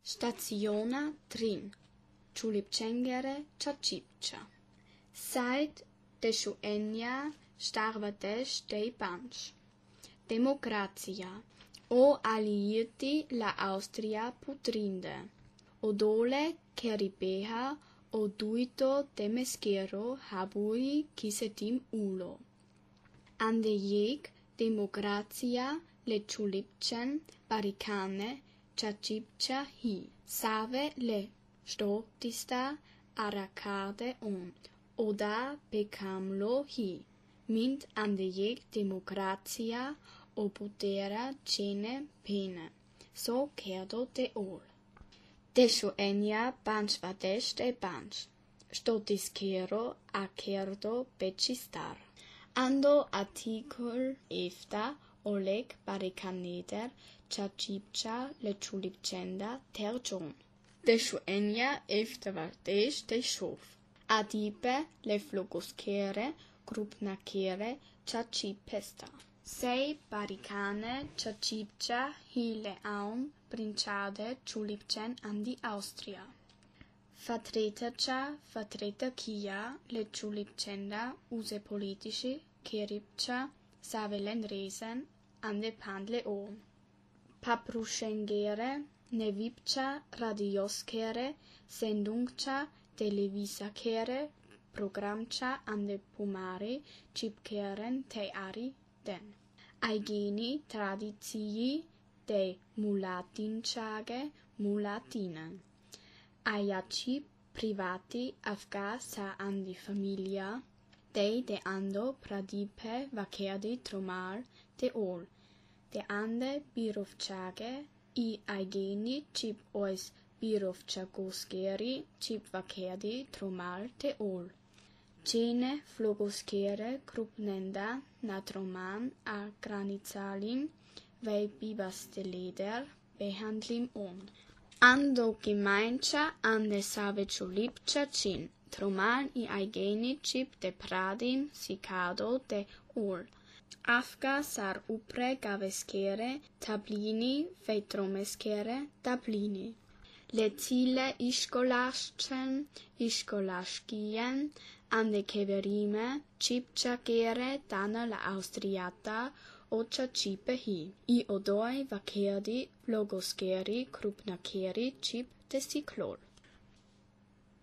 Staziona Trin, Ciulipcengere Čačipća. Seit deșuenia starvateș dei banci. Democrația. O aliiti la Austria putrinde. Odole ceribeha o duito demescero habui quisetim ulo. Andejeg democrația le Ciulipcen baricane Čačipća hi. Save le stotista aracade on. Oda pecamlo hi. Mint andejeg democrația o putera cene pene. So cerdo de ol. Deșuenia banșvadeș de banș. Stotiscero acerdo becistar. Ando articol efta oleg baricaneder Čačipća le Ciulipcenda tergion. Deșuenia efta vardeș de șov. Adipe le flogoscere grupnacere Čačipesta. Sei baricane Čačipća hi le aun princiade Ciulipcen andi Austria. Vertretercia le Ciulipcenda use politici Ceripća savelen resen ande pandle on. Paprušengere nevipća radioscere sendungća televisacere programća ande pumari cipceren te ari den. Aigeni traditii de mulatincage mulatinen. Aiaci privati afga sa andi familia, de ando pradipe vacerdi tromal de ol, de ande birovcage I aigeni cip ois birovcagosceri cip vacerdi tromal de ol. Cene flogoscere grupnenda natroman a granizalim vei bibas de leder behandlim on. Ando Gemeinscha ande save Ciulipća cin, troman I aigeni cip de pradim sicado de ol. Afga sar upre gavescere tablini veitromescere tablini. Lecile ischolaschcen ischolaschkien ande keverime cipciagere dana la Austriata o Čačipe hi. I odoi vacerdi flogosceri krupnaceri cip de ciclol.